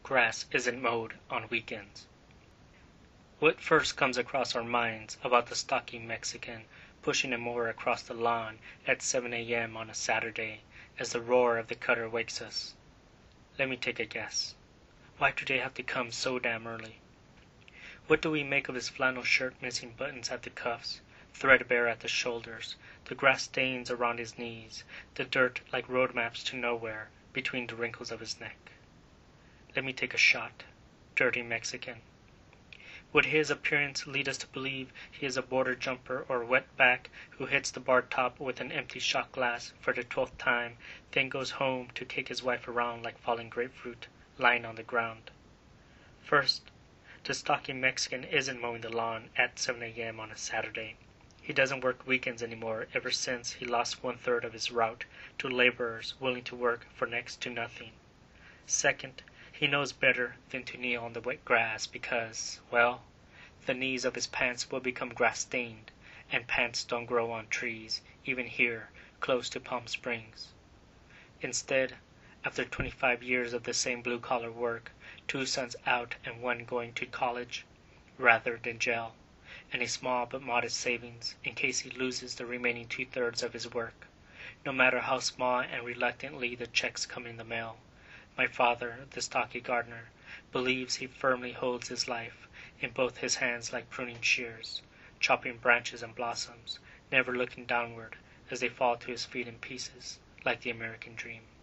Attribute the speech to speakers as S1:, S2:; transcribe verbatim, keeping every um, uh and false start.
S1: grass isn't mowed on weekends. What first comes across our minds about the stocky Mexican pushing a mower across the lawn at seven a.m. on a Saturday as the roar of the cutter wakes us? Let me take a guess. Why do they have to come so damn early? What do we make of his flannel shirt missing buttons at the cuffs, threadbare at the shoulders, the grass stains around his knees, the dirt like road maps to nowhere between the wrinkles of his neck? Let me take a shot. Dirty Mexican. Would his appearance lead us to believe he is a border jumper or wetback who hits the bar top with an empty shot glass for the twelfth time, then goes home to kick his wife around like fallen grapefruit lying on the ground? First, the stocky Mexican isn't mowing the lawn at seven a.m. on a Saturday. He doesn't work weekends anymore ever since he lost one-third of his route to laborers willing to work for next to nothing. Second, he knows better than to kneel on the wet grass because, well, the knees of his pants will become grass-stained, and pants don't grow on trees, even here, close to Palm Springs. Instead, after twenty-five years of the same blue-collar work, two sons out and one going to college, rather than jail, and a small but modest savings in case he loses the remaining two-thirds of his work, no matter how small and reluctantly the checks come in the mail, my father, the stocky gardener, believes he firmly holds his life in both his hands like pruning shears, chopping branches and blossoms, never looking downward as they fall to his feet in pieces, like the American dream.